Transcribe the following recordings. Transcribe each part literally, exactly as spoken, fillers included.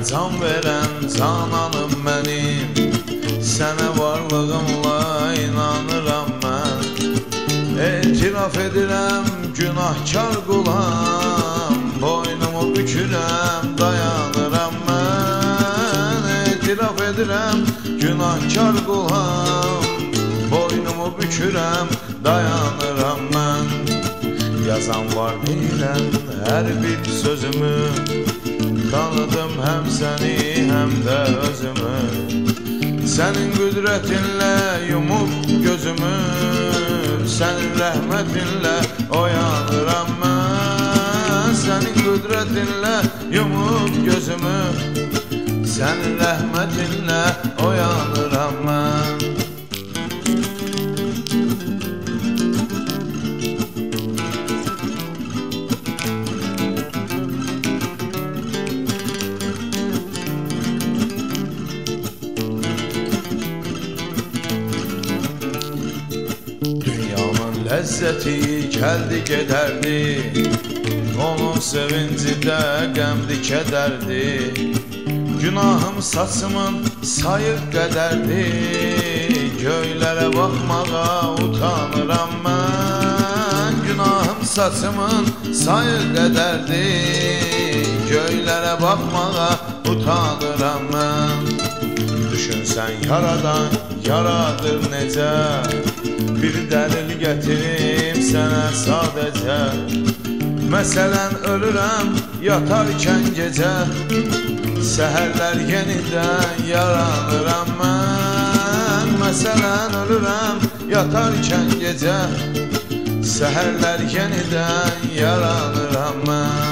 can verən cananım mənim, sənə varlığımla inanıram mən. Etiraf edirəm günahkar qulam, boynumu bükürəm dayanıram mən. Etiraf edirəm günahkar qulam, boynumu bükürəm dayanıram mən. Yazan var deyilən hər bir sözümü, tanıdım həm səni həm də özümü. Sənin qüdrətinlə yumub gözümü, sənin rəhmətinlə oyanıram mən. Sənin qüdrətinlə yumub gözümü, sənin rəhmətinlə oyanıram mən. Ləzzəti gəldi gedərdi, onun sevinci də qəmdi kədərdi. Günahım saçımın sayıq qədərdi, göylərə baxmağa utanıram mən. Günahım saçımın sayıq qədərdi, göylərə baxmağa utanıram mən. Düşünsən yaradan yaradır necə, bir dəlil gətirim sənə sadəcə. Məsələn ölürəm yatarkən gecə, səhərlər yenidən yaranıram mən. Məsələn ölürəm yatarkən gecə, səhərlər yenidən yaranıram mən.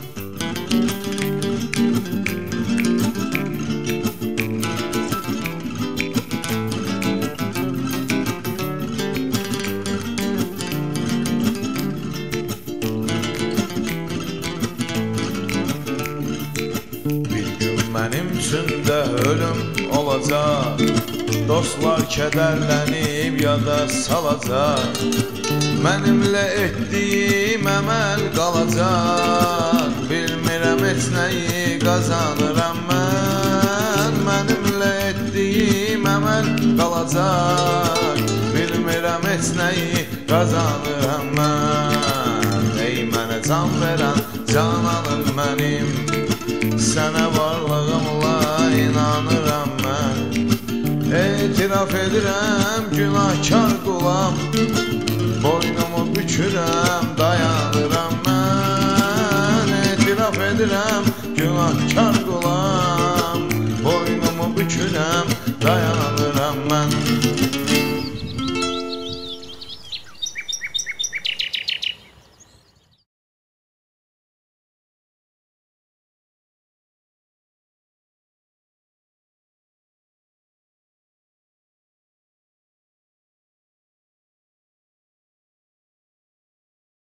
Mənim üçün də ölüm olacaq, dostlar kədərlənib yada salacaq. Mənimlə etdiyim əməl qalacaq, bilmirəm heç nəyi qazanıram mən. Mənimlə etdiyim əməl qalacaq, bilmirəm heç nəyi qazanıram mən. Ey mənə can verən cananım mənim, sənə varlığımla inanıram mən. Etiraf edirəm günahkar qulam, boynumu bükürəm dayanıram mən. Etiraf edirəm günahkar qulam, boynumu bükürəm dayanıram mən.